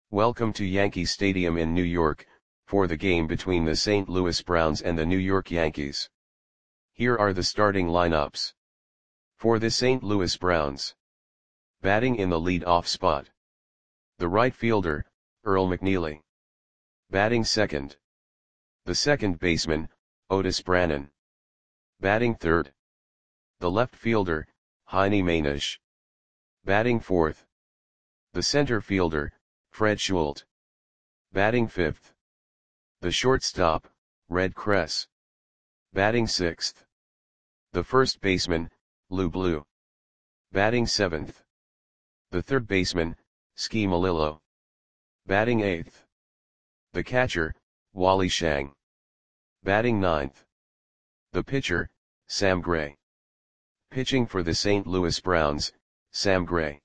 Welcome to Yankee Stadium in New York, for the game between the St. Louis Browns and the New York Yankees. Here are the starting lineups. For the St. Louis Browns. Batting in the lead-off spot. The right fielder, Earl McNeely. Batting second. The second baseman, Otis Brannan. Batting third. The left fielder, Heinie Mainisch. Batting fourth. The center fielder, Fred Schulte. Batting fifth. The shortstop, Red Kress. Batting sixth. The first baseman, Lou Blue. Batting seventh. The third baseman, Ski Malillo. Batting eighth. The catcher, Wally Schang. Batting ninth. The pitcher, Sam Gray. Pitching for the St. Louis Browns, Sam Gray.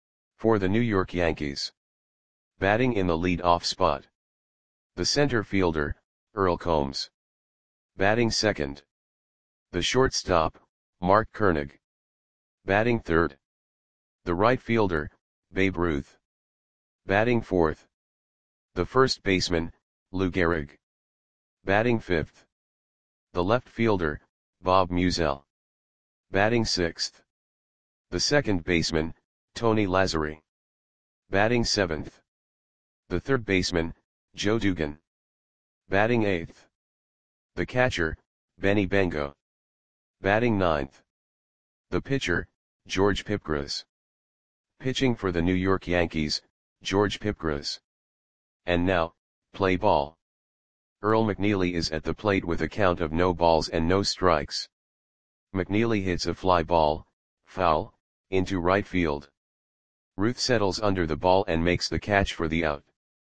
For the New York Yankees. Batting in the lead-off spot. The center fielder, Earl Combs. Batting second. The shortstop, Mark Koenig. Batting third. The right fielder, Babe Ruth. Batting fourth. The first baseman, Lou Gehrig. Batting fifth. The left fielder, Bob Meusel. Batting sixth. The second baseman, Tony Lazzeri. Batting seventh. The third baseman, Joe Dugan. Batting eighth. The catcher, Benny Bengo. Batting ninth. The pitcher, George Pipgras. Pitching for the New York Yankees, George Pipgras. And now, play ball. Earl McNeely is at the plate with a count of no balls and no strikes. McNeely hits a fly ball, foul, into right field. Ruth settles under the ball and makes the catch for the out.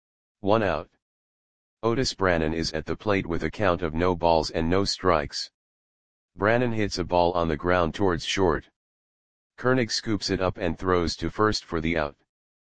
1 out. Otis Brannan is at the plate with a count of no balls and no strikes. Brannan hits a ball on the ground towards short. Koenig scoops it up and throws to first for the out.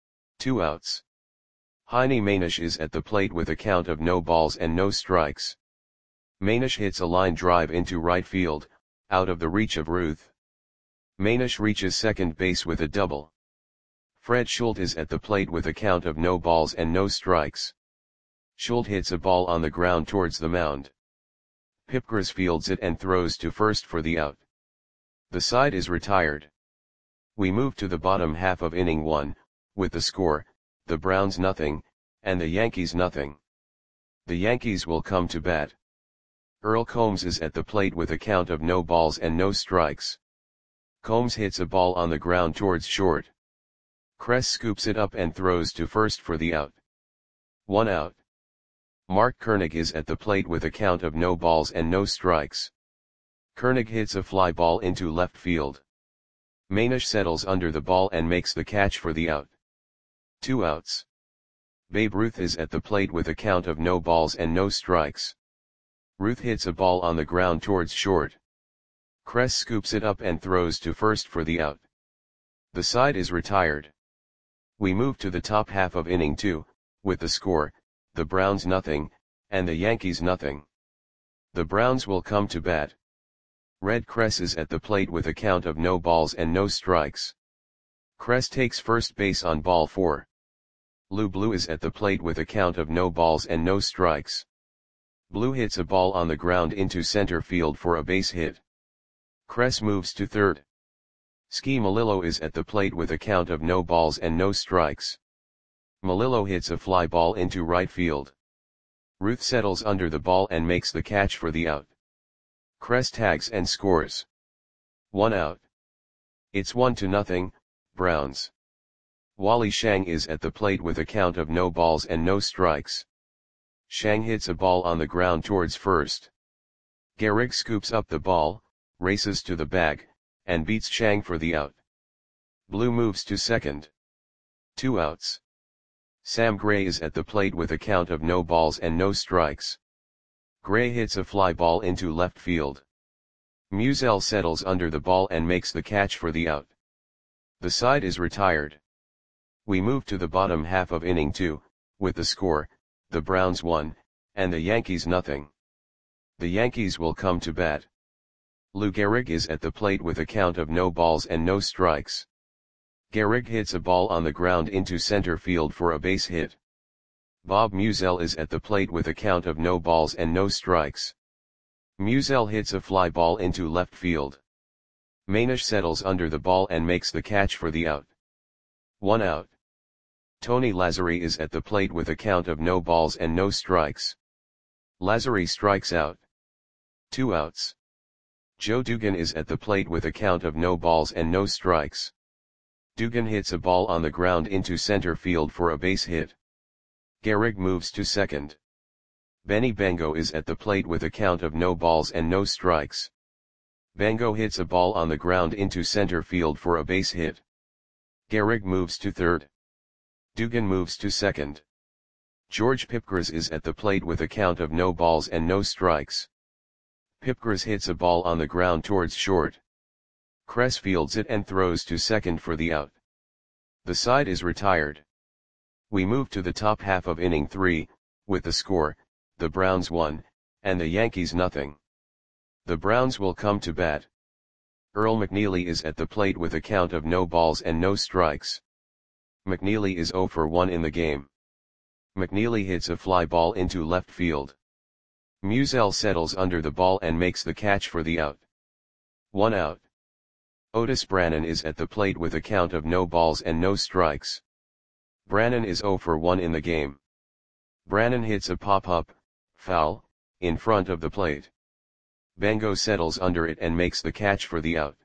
2 outs. Heinie Mainisch is at the plate with a count of no balls and no strikes. Mainisch hits a line drive into right field, out of the reach of Ruth. Mainisch reaches second base with a double. Fred Schulte is at the plate with a count of no balls and no strikes. Schulte hits a ball on the ground towards the mound. Pipgras fields it and throws to first for the out. The side is retired. We move to the bottom half of inning 1, with the score, the Browns nothing, and the Yankees nothing. The Yankees will come to bat. Earl Combs is at the plate with a count of no balls and no strikes. Combs hits a ball on the ground towards short. Kress scoops it up and throws to first for the out. 1 out. Mark Koenig is at the plate with a count of no balls and no strikes. Koenig hits a fly ball into left field. Mainisch settles under the ball and makes the catch for the out. 2 outs. Babe Ruth is at the plate with a count of no balls and no strikes. Ruth hits a ball on the ground towards short. Kress scoops it up and throws to first for the out. The side is retired. We move to the top half of inning 2, with the score, the Browns nothing, and the Yankees nothing. The Browns will come to bat. Red Kress is at the plate with a count of no balls and no strikes. Kress takes first base on ball 4. Lou Blue is at the plate with a count of no balls and no strikes. Blue hits a ball on the ground into center field for a base hit. Kress moves to third. Ski Malillo is at the plate with a count of no balls and no strikes. Malillo hits a fly ball into right field. Ruth settles under the ball and makes the catch for the out. Kress tags and scores. 1 out. It's 1-0, Browns. Wally Schang is at the plate with a count of no balls and no strikes. Schang hits a ball on the ground towards first. Gehrig scoops up the ball, races to the bag, and beats Schang for the out. Blue moves to second. 2 outs. Sam Gray is at the plate with a count of no balls and no strikes. Gray hits a fly ball into left field. Meusel settles under the ball and makes the catch for the out. The side is retired. We move to the bottom half of inning 2, with the score, the Browns 1, and the Yankees nothing. The Yankees will come to bat. Lou Gehrig is at the plate with a count of no balls and no strikes. Gehrig hits a ball on the ground into center field for a base hit. Bob Musell is at the plate with a count of no balls and no strikes. Musell hits a fly ball into left field. Manish settles under the ball and makes the catch for the out. 1 out. Tony Lazzari is at the plate with a count of no balls and no strikes. Lazzari strikes out. 2 outs. Joe Dugan is at the plate with a count of no balls and no strikes. Dugan hits a ball on the ground into center field for a base hit. Gehrig moves to second. Benny Bango is at the plate with a count of no balls and no strikes. Bango hits a ball on the ground into center field for a base hit. Gehrig moves to third. Dugan moves to second. George Pipgras is at the plate with a count of no balls and no strikes. Pipgras hits a ball on the ground towards short. Kress fields it and throws to second for the out. The side is retired. We move to the top half of inning 3, with the score, the Browns 1, and the Yankees nothing. The Browns will come to bat. Earl McNeely is at the plate with a count of no balls and no strikes. McNeely is 0 for 1 in the game. McNeely hits a fly ball into left field. Musell settles under the ball and makes the catch for the out. 1 out. Otis Brannan is at the plate with a count of no balls and no strikes. Brannan is 0 for 1 in the game. Brannan hits a pop-up, foul, in front of the plate. Bango settles under it and makes the catch for the out.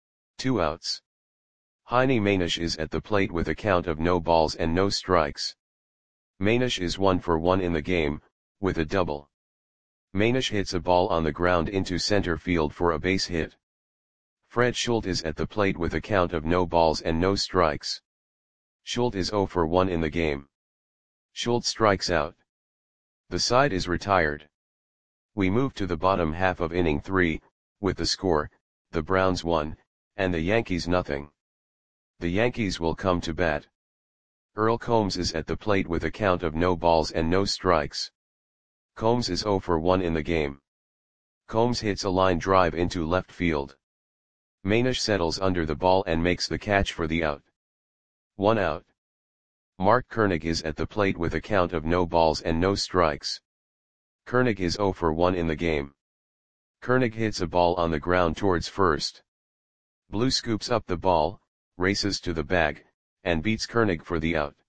2 outs. Heine Manish is at the plate with a count of no balls and no strikes. Manish is 1 for 1 in the game, with a double. Manish hits a ball on the ground into center field for a base hit. Fred Schultz is at the plate with a count of no balls and no strikes. Schultz is 0 for 1 in the game. Schultz strikes out. The side is retired. We move to the bottom half of inning 3, with the score, the Browns 1, and the Yankees nothing. The Yankees will come to bat. Earl Combs is at the plate with a count of no balls and no strikes. Combs is 0 for 1 in the game. Combs hits a line drive into left field. Manish settles under the ball and makes the catch for the out. 1 out. Mark Koenig is at the plate with a count of no balls and no strikes. Koenig is 0 for 1 in the game. Koenig hits a ball on the ground towards first. Blue scoops up the ball, races to the bag, and beats Koenig for the out.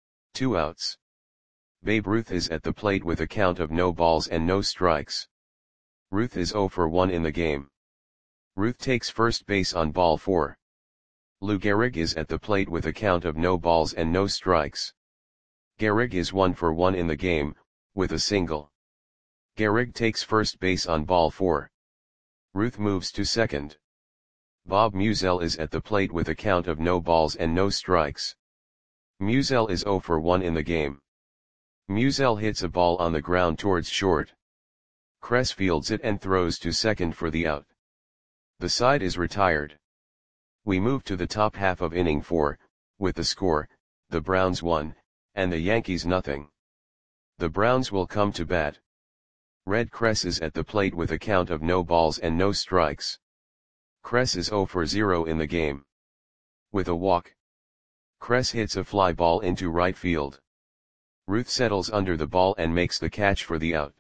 2 outs. Babe Ruth is at the plate with a count of no balls and no strikes. Ruth is 0 for 1 in the game. Ruth takes first base on ball 4. Lou Gehrig is at the plate with a count of no balls and no strikes. Gehrig is 1 for 1 in the game, with a single. Gehrig takes first base on ball 4. Ruth moves to second. Bob Musell is at the plate with a count of no balls and no strikes. Musell is 0 for 1 in the game. Musell hits a ball on the ground towards short. Kress fields it and throws to second for the out. The side is retired. We move to the top half of inning 4, with the score, the Browns 1, and the Yankees nothing. The Browns will come to bat. Red Kress is at the plate with a count of no balls and no strikes. Kress is 0 for 0 in the game. With a walk. Kress hits a fly ball into right field. Ruth settles under the ball and makes the catch for the out.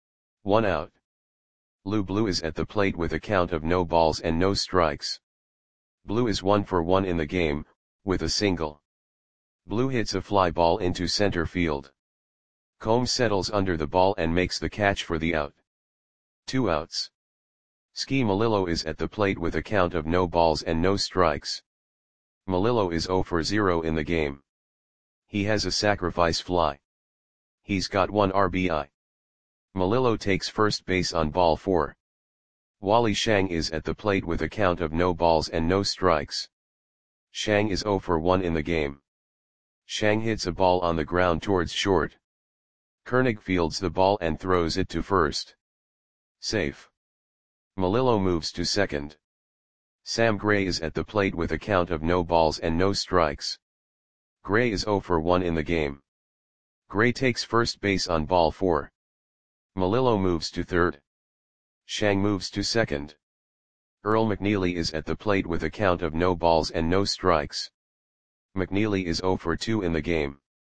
1 out. Lou Blue is at the plate with a count of no balls and no strikes. Blue is 1 for 1 in the game, with a single. Blue hits a fly ball into center field. Combs settles under the ball and makes the catch for the out. 2 outs. Ski Melillo is at the plate with a count of no balls and no strikes. Melillo is 0 for 0 in the game. He has a sacrifice fly. He's got 1 RBI. Melillo takes first base on ball 4. Wally Shang is at the plate with a count of no balls and no strikes. Shang is 0 for 1 in the game. Shang hits a ball on the ground towards short. Koenig fields the ball and throws it to first. Safe. Melillo moves to second. Sam Gray is at the plate with a count of no balls and no strikes. Gray is 0 for 1 in the game. Gray takes first base on ball 4. Melillo moves to third. Shang moves to second. Earl McNeely is at the plate with a count of no balls and no strikes. McNeely is 0 for 2 in the game.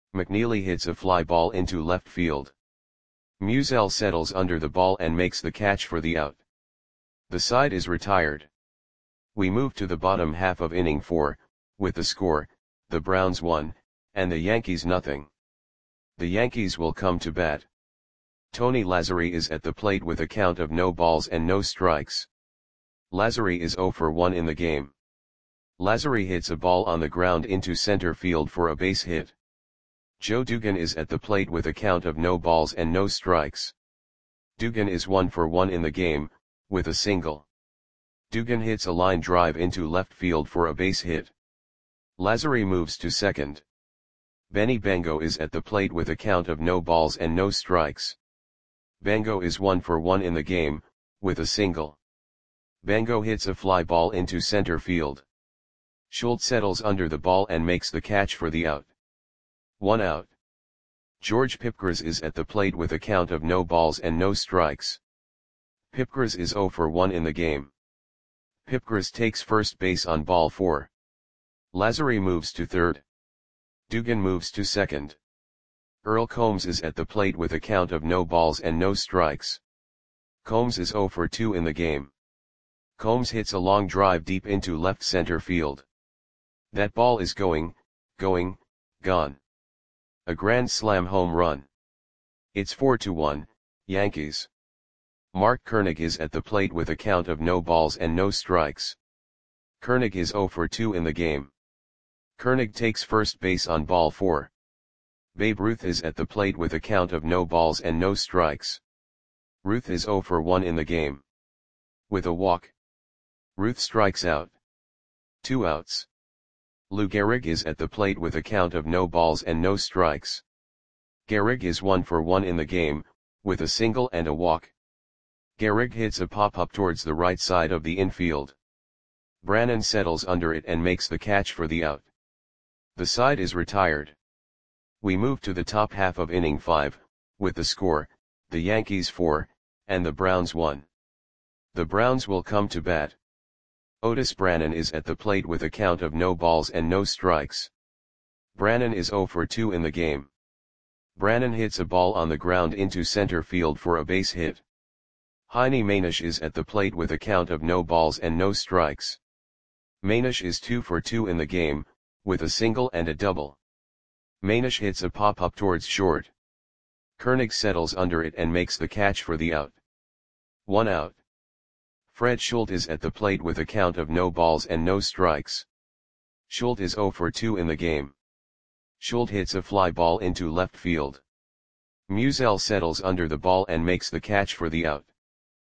McNeely hits a fly ball into left field. Musial settles under the ball and makes the catch for the out. The side is retired. We move to the bottom half of inning 4, with the score, the Browns 1, and the Yankees nothing. The Yankees will come to bat. Tony Lazzeri is at the plate with a count of no balls and no strikes. Lazzeri is 0 for 1 in the game. Lazzeri hits a ball on the ground into center field for a base hit. Joe Dugan is at the plate with a count of no balls and no strikes. Dugan is 1 for 1 in the game, with a single. Dugan hits a line drive into left field for a base hit. Lazzeri moves to second. Benny Bango is at the plate with a count of no balls and no strikes. Bango is 1 for 1 in the game, with a single. Bango hits a fly ball into center field. Schultz settles under the ball and makes the catch for the out. 1 out. George Pipgras is at the plate with a count of no balls and no strikes. Pipgras is 0 for 1 in the game. Pipgras takes first base on ball 4. Lazzeri moves to third. Dugan moves to second. Earl Combs is at the plate with a count of no balls and no strikes. Combs is 0 for 2 in the game. Combs hits a long drive deep into left center field. That ball is going, gone. A grand slam home run. It's 4-1, Yankees. Mark Koenig is at the plate with a count of no balls and no strikes. Koenig is 0 for 2 in the game. Koenig takes first base on ball 4. Babe Ruth is at the plate with a count of no balls and no strikes. Ruth is 0 for 1 in the game. With a walk. Ruth strikes out. 2 outs. Lou Gehrig is at the plate with a count of no balls and no strikes. Gehrig is 1 for 1 in the game, with a single and a walk. Gehrig hits a pop-up towards the right side of the infield. Brannan settles under it and makes the catch for the out. The side is retired. We move to the top half of inning 5, with the score, the Yankees 4, and the Browns 1. The Browns will come to bat. Otis Brannan is at the plate with a count of no balls and no strikes. Brannan is 0 for 2 in the game. Brannan hits a ball on the ground into center field for a base hit. Heine Manish is at the plate with a count of no balls and no strikes. Manish is 2 for 2 in the game, with a single and a double. Manish hits a pop-up towards short. Koenig settles under it and makes the catch for the out. 1 out. Fred Schultz is at the plate with a count of no balls and no strikes. Schultz is 0 for 2 in the game. Schultz hits a fly ball into left field. Musial settles under the ball and makes the catch for the out.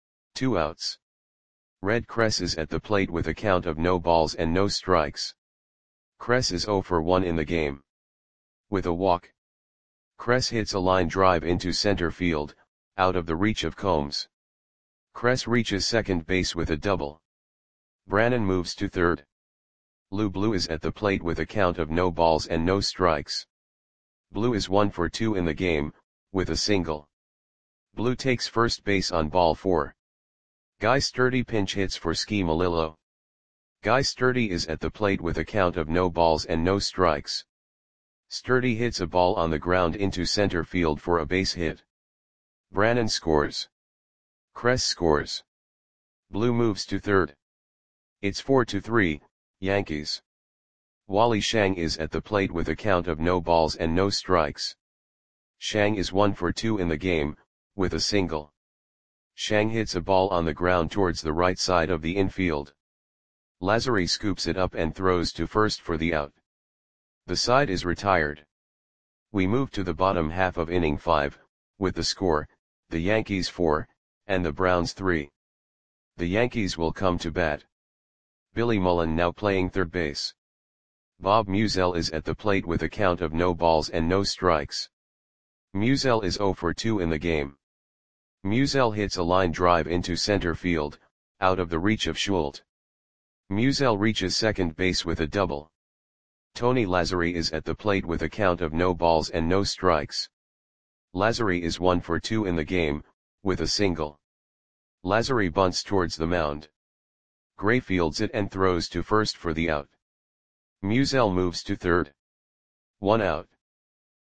2 outs. Red Kress is at the plate with a count of no balls and no strikes. Kress is 0 for 1 in the game. With a walk. Kress hits a line drive into center field, out of the reach of Combs. Kress reaches second base with a double. Brannan moves to third. Lou Blue is at the plate with a count of no balls and no strikes. Blue is 1 for 2 in the game, with a single. Blue takes first base on ball 4. Guy Sturdy pinch hits for Ski Melillo. Guy Sturdy is at the plate with a count of no balls and no strikes. Sturdy hits a ball on the ground into center field for a base hit. Brannan scores. Kress scores. Blue moves to third. It's 4-3, Yankees. Wally Shang is at the plate with a count of no balls and no strikes. Shang is 1 for 2 in the game, with a single. Shang hits a ball on the ground towards the right side of the infield. Lazzeri scoops it up and throws to first for the out. The side is retired. We move to the bottom half of inning 5, with the score, the Yankees 4, and the Browns 3. The Yankees will come to bat. Billy Mullen now playing third base. Bob Musial is at the plate with a count of no balls and no strikes. Musial is 0 for 2 in the game. Musial hits a line drive into center field, out of the reach of Schultz. Musial reaches second base with a double. Tony Lazzeri is at the plate with a count of no balls and no strikes. Lazzeri is 1 for 2 in the game, with a single. Lazzeri bunts towards the mound. Gray fields it and throws to first for the out. Musial moves to third. 1 out.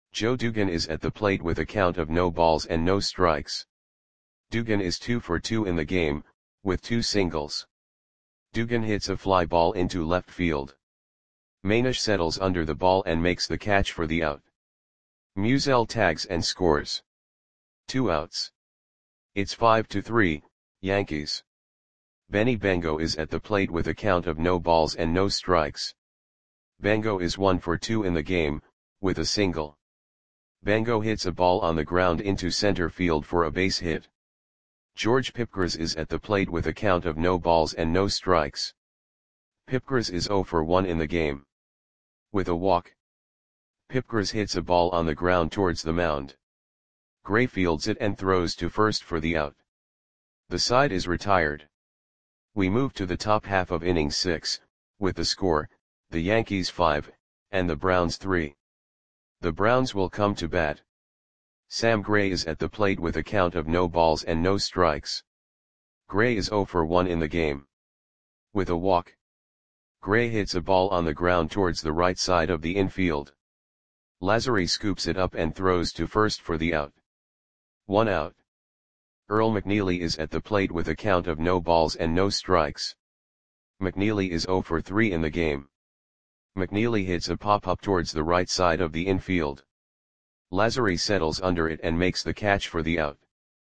Joe Dugan is at the plate with a count of no balls and no strikes. Dugan is 2 for 2 in the game, with 2 singles. Dugan hits a fly ball into left field. Manish settles under the ball and makes the catch for the out. Musial tags and scores. 2 outs. It's 5-3, Yankees. Benny Bengo is at the plate with a count of no balls and no strikes. Bengo is 1 for 2 in the game, with a single. Bengo hits a ball on the ground into center field for a base hit. George Pipgras is at the plate with a count of no balls and no strikes. Pipgras is 0 for 1 in the game. With a walk. Pipgras hits a ball on the ground towards the mound. Gray fields it and throws to first for the out. The side is retired. We move to the top half of inning 6, with the score, the Yankees 5, and the Browns 3. The Browns will come to bat. Sam Gray is at the plate with a count of no balls and no strikes. Gray is 0 for 1 in the game. With a walk. Gray hits a ball on the ground towards the right side of the infield. Lazary scoops it up and throws to first for the out. 1 out. Earl McNeely is at the plate with a count of no balls and no strikes. McNeely is 0 for 3 in the game. McNeely hits a pop-up towards the right side of the infield. Lazary settles under it and makes the catch for the out.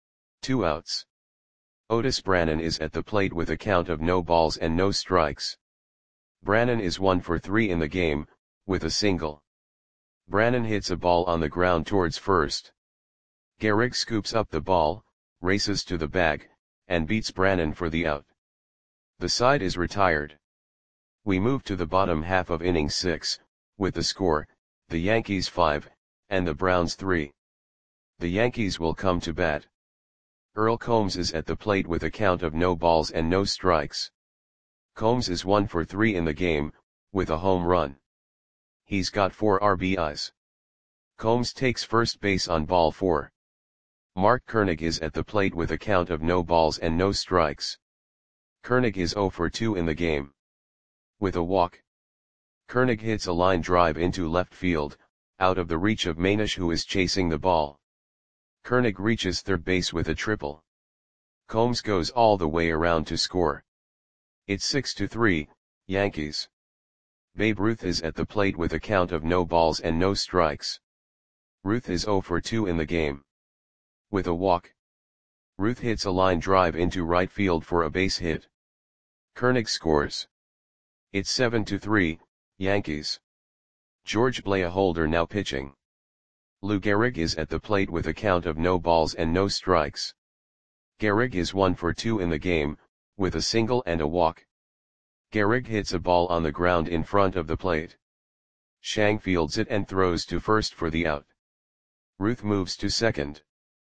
2 outs. Otis Brannan is at the plate with a count of no balls and no strikes. Brannan is 1 for 3 in the game, with a single. Brannan hits a ball on the ground towards first. Gehrig scoops up the ball, races to the bag, and beats Brannan for the out. The side is retired. We move to the bottom half of inning 6, with the score, the Yankees 5, and the Browns 3. The Yankees will come to bat. Earl Combs is at the plate with a count of no balls and no strikes. Combs is 1 for 3 in the game, with a home run. He's got 4 RBIs. Combs takes first base on ball 4. Mark Koenig is at the plate with a count of no balls and no strikes. Koenig is 0 for 2 in the game. With a walk. Koenig hits a line drive into left field, out of the reach of Manish, who is chasing the ball. Koenig reaches third base with a triple. Combs goes all the way around to score. It's 6-3, Yankees. Babe Ruth is at the plate with a count of no balls and no strikes. Ruth is 0 for 2 in the game. With a walk. Ruth hits a line drive into right field for a base hit. Koenig scores. It's 7-3, Yankees. George Blaholder now pitching. Lou Gehrig is at the plate with a count of no balls and no strikes. Gehrig is 1 for 2 in the game, with a single and a walk. Gehrig hits a ball on the ground in front of the plate. Shang fields it and throws to first for the out. Ruth moves to second.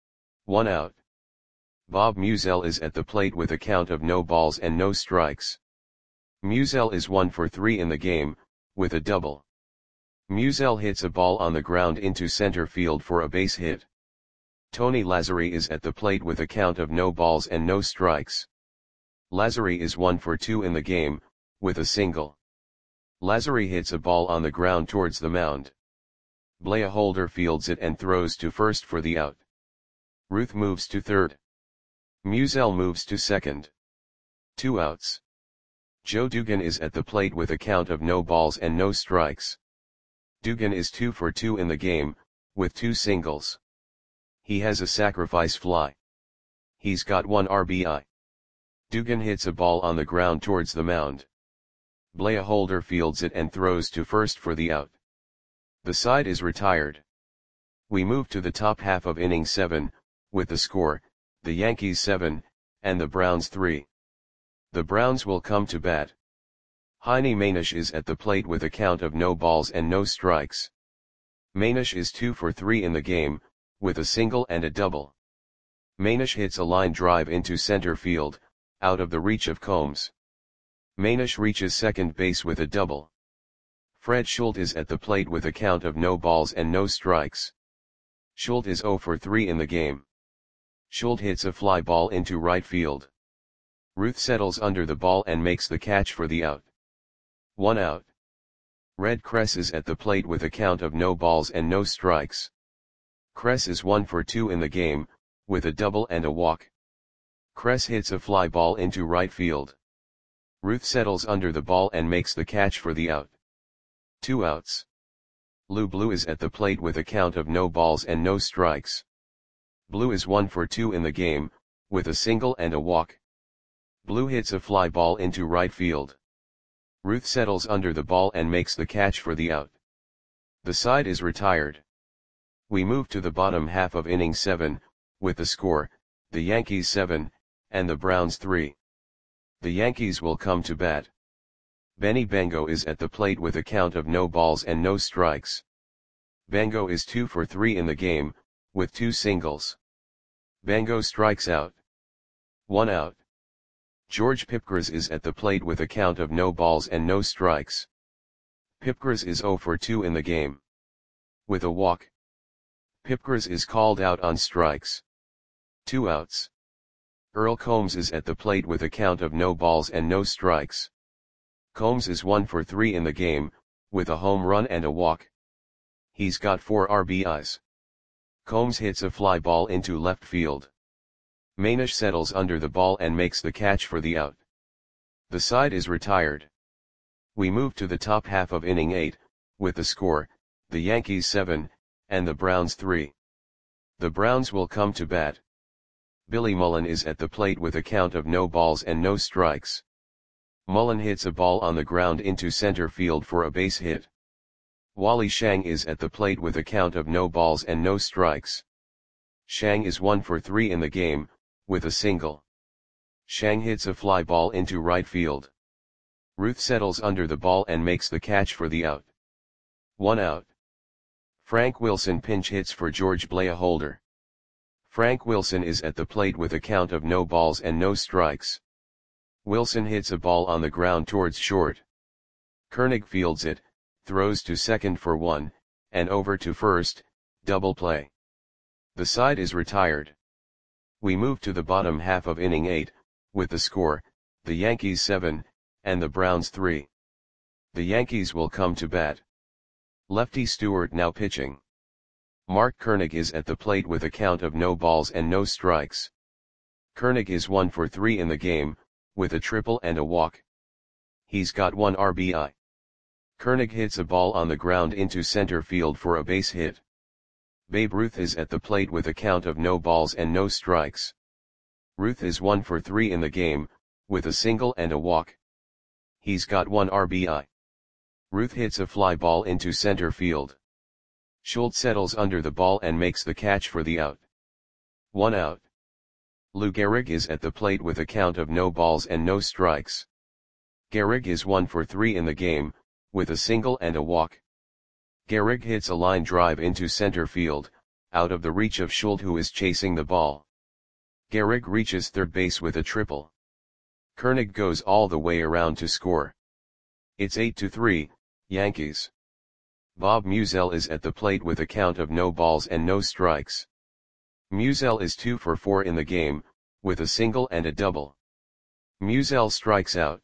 1 out. Bob Musial is at the plate with a count of no balls and no strikes. Musial is 1 for 3 in the game, with a double. Musial hits a ball on the ground into center field for a base hit. Tony Lazary is at the plate with a count of no balls and no strikes. Lazary is 1 for 2 in the game, with a single. Lazary hits a ball on the ground towards the mound. Blaholder fields it and throws to first for the out. Ruth moves to third. Musial moves to second. 2 outs. Joe Dugan is at the plate with a count of no balls and no strikes. Dugan is 2 for 2 in the game, with 2 singles. He has a sacrifice fly. He's got 1 RBI. Dugan hits a ball on the ground towards the mound. Blaholder fields it and throws to first for the out. The side is retired. We move to the top half of inning 7, with the score, the Yankees 7, and the Browns 3. The Browns will come to bat. Heine Manish is at the plate with a count of no balls and no strikes. Manish is 2 for 3 in the game, with a single and a double. Manish hits a line drive into center field, out of the reach of Combs. Manish reaches second base with a double. Fred Schultz is at the plate with a count of no balls and no strikes. Schultz is 0 for 3 in the game. Schultz hits a fly ball into right field. Ruth settles under the ball and makes the catch for the out. 1 out. Red Kress is at the plate with a count of no balls and no strikes. Kress is 1 for 2 in the game, with a double and a walk. Kress hits a fly ball into right field. Ruth settles under the ball and makes the catch for the out. 2 outs. Lou Blue is at the plate with a count of no balls and no strikes. Blue is 1 for 2 in the game, with a single and a walk. Blue hits a fly ball into right field. Ruth settles under the ball and makes the catch for the out. The side is retired. We move to the bottom half of inning 7, with the score, the Yankees 7, and the Browns 3. The Yankees will come to bat. Benny Bango is at the plate with a count of no balls and no strikes. Bango is 2 for 3 in the game, with 2 singles. Bango strikes out. 1 out. George Pipgras is at the plate with a count of no balls and no strikes. Pipgras is 0 for 2 in the game. With a walk. Pipgras is called out on strikes. 2 outs. Earl Combs is at the plate with a count of no balls and no strikes. Combs is 1 for 3 in the game, with a home run and a walk. He's got 4 RBIs. Combs hits a fly ball into left field. Manish settles under the ball and makes the catch for the out. The side is retired. We move to the top half of inning 8, with the score, the Yankees 7, and the Browns 3. The Browns will come to bat. Billy Mullen is at the plate with a count of no balls and no strikes. Mullen hits a ball on the ground into center field for a base hit. Wally Shang is at the plate with a count of no balls and no strikes. Shang is 1 for 3 in the game, with a single. Shang hits a fly ball into right field. Ruth settles under the ball and makes the catch for the out. 1 out. Frank Wilson pinch hits for George Blaholder. Frank Wilson is at the plate with a count of no balls and no strikes. Wilson hits a ball on the ground towards short. Koenig fields it, throws to second for 1, and over to first, double play. The side is retired. We move to the bottom half of inning 8, with the score, the Yankees 7, and the Browns 3. The Yankees will come to bat. Lefty Stewart now pitching. Mark Koenig is at the plate with a count of no balls and no strikes. Koenig is 1 for 3 in the game, with a triple and a walk. He's got 1 RBI. Koenig hits a ball on the ground into center field for a base hit. Babe Ruth is at the plate with a count of no balls and no strikes. Ruth is 1 for 3 in the game, with a single and a walk. He's got 1 RBI. Ruth hits a fly ball into center field. Schultz settles under the ball and makes the catch for the out. 1 out. Lou Gehrig is at the plate with a count of no balls and no strikes. Gehrig is 1 for 3 in the game, with a single and a walk. Gehrig hits a line drive into center field, out of the reach of Schultz, who is chasing the ball. Gehrig reaches third base with a triple. Koenig goes all the way around to score. It's 8-3, Yankees. Bob Musial is at the plate with a count of no balls and no strikes. Musial is 2 for 4 in the game, with a single and a double. Musial strikes out.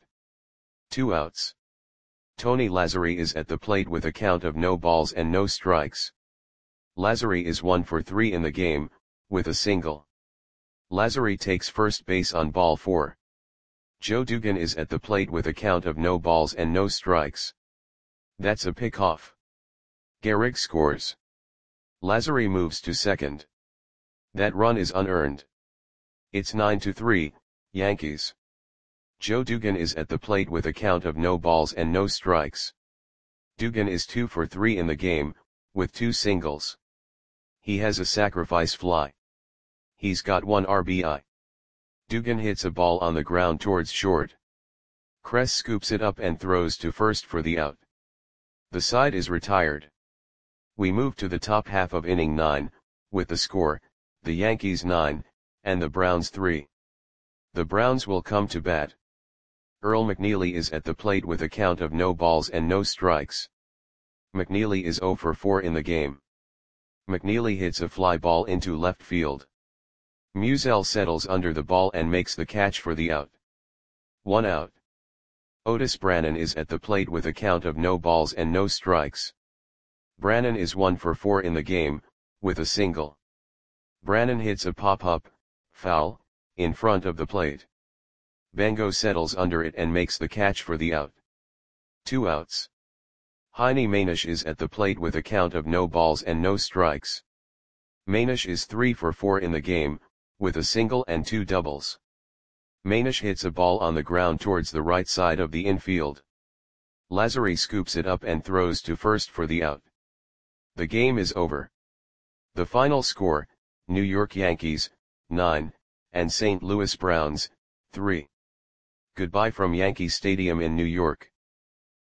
2 outs. Tony Lazzari is at the plate with a count of no balls and no strikes. Lazzari is 1 for 3 in the game, with a single. Lazzari takes first base on ball 4. Joe Dugan is at the plate with a count of no balls and no strikes. That's a pickoff. Gehrig scores. Lazzari moves to second. That run is unearned. It's 9-3, Yankees. Joe Dugan is at the plate with a count of no balls and no strikes. Dugan is 2 for 3 in the game, with 2 singles. He has a sacrifice fly. He's got 1 RBI. Dugan hits a ball on the ground towards short. Kress scoops it up and throws to first for the out. The side is retired. We move to the top half of inning 9, with the score, the Yankees 9, and the Browns 3. The Browns will come to bat. Earl McNeely is at the plate with a count of no balls and no strikes. McNeely is 0 for 4 in the game. McNeely hits a fly ball into left field. Musial settles under the ball and makes the catch for the out. 1 out. Otis Brannan is at the plate with a count of no balls and no strikes. Brannan is 1 for 4 in the game, with a single. Brannan hits a pop-up, foul, in front of the plate. Bengo settles under it and makes the catch for the out. 2 outs. Heine Manish is at the plate with a count of no balls and no strikes. Manish is 3 for 4 in the game, with a single and 2 doubles. Manish hits a ball on the ground towards the right side of the infield. Lazary scoops it up and throws to first for the out. The game is over. The final score, New York Yankees, 9, and St. Louis Browns, 3. Goodbye from Yankee Stadium in New York.